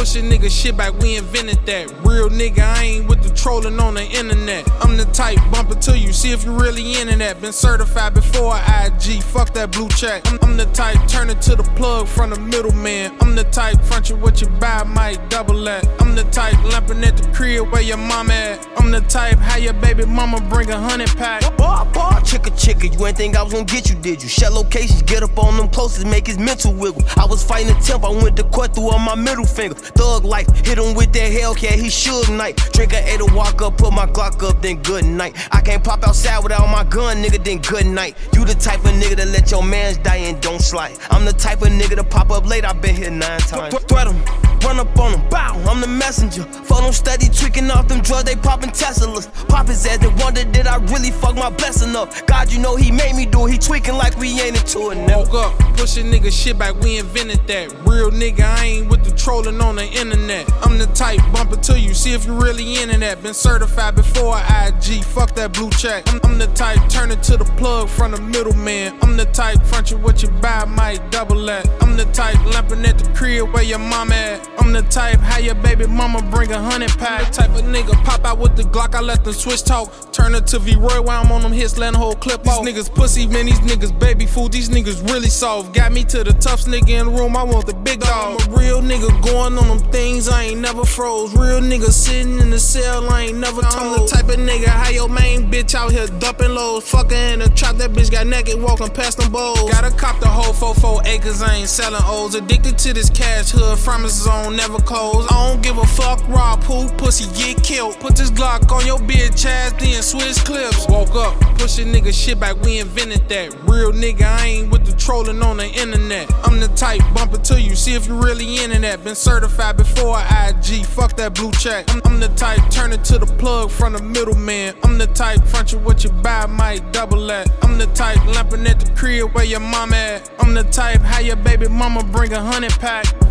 push a nigga shit back, we invented that. Real nigga, I ain't with the trolling on the internet. I'm the type, bump it to you, see if you really into that. Been certified before IG, fuck that blue check. I'm the type, turn it to the plug from the middleman. I'm the type, front you what you buy, might double that. I'm the type, lamping at the crib where your mama at. I'm the type, how your baby mama bring 100 pack. Chicka, you ain't think I was gonna get you, did you? Share locations, get up on them closest, make his mental wiggle. I was fighting a temp, I went to court through on my middle finger. Thug life, hit him with that Hellcat, he should night. Drink a 8 to walk up, put my Glock up, then good night. I can't pop outside without my gun, nigga, then good night. You the type of nigga that let your mans die and don't slide. I'm the type of nigga to pop up late, I been here 9 times. Threat him, run up on him, bow, I'm the messenger. Phone him steady, tweaking off them drugs, they popping Teslas. Pop his ass, they wonder did I really fuck my blessing up. God, you know he made me do it, he tweaking like we ain't into it now. Woke up, push a nigga shit back, we invented that. Real nigga, I ain't with the trolling on the internet. I'm the type, bump it to you, see if you really into that. Been certified before IG, fuck that blue check. I'm the type, turn it to the plug from the middleman. I'm the type, front you what you buy, might double that. I'm the type, lamping at the crib where your mama at. I'm the type, how your baby mama bring 100 pack. The type of nigga, pop out with the Glock, I let them switch talk. Turn it to V-Roy while I'm on them hits, let the whole clip off. These niggas pussy, man, these niggas baby food, these niggas really soft. Got me to the toughest nigga in the room, I want the big dog. I'm a real nigga going on them things, I ain't never froze. Real nigga sitting in the cell, I ain't never told. I'm the type of nigga, how your main bitch out here dumping lows. Fucking in the trap, that bitch got naked walking past them bowls. Gotta cop the whole 4 acres, I ain't selling O's. Addicted to this cash, hood promises on never close. I don't give a fuck, rob who, pussy get killed. Put this Glock on your bitch ass, then switch clips. Woke up, push a nigga shit back, we invented that. Real nigga, I ain't with the trolling on the internet. I'm the type, bump it to you, see if you really into that. Been certified before IG, fuck that blue check. I'm the type, turn it to the plug from the middleman. I'm the type, front you what you buy, might double that. I'm the type, lamping at the crib where your mama at. I'm the type, how your baby mama bring 100 pack.